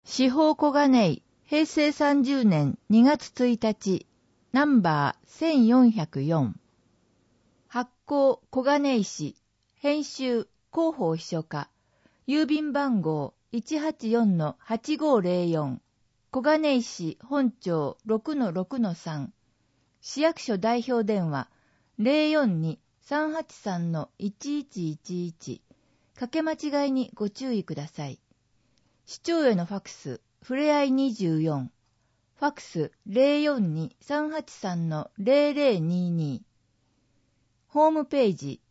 司法小金井、平成30年2月1日、ナンバー1404。発行小金井市、編集広報秘書課、郵便番号 184-8504、小金井市本町 6-6-3、市役所代表電話 042-383-1111、かけ間違いにご注意ください。市長へのファクス、ふれあい24、ファクス 042-383-0022、ホームページ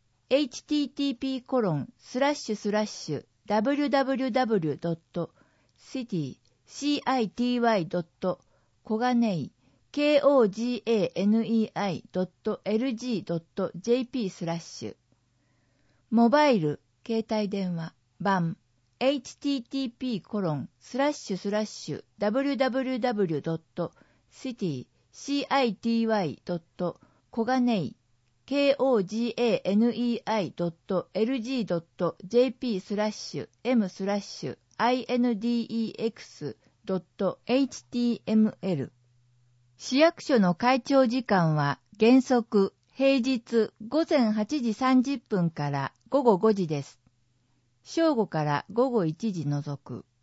http://www.city.koganei.lg.jp/ モバイル、携帯電話、版http://www.city.koganei.lg.jp/index.html。 市役所の開庁時間は原則平日午前8時30分から午後5時です。正午から午後1時除く。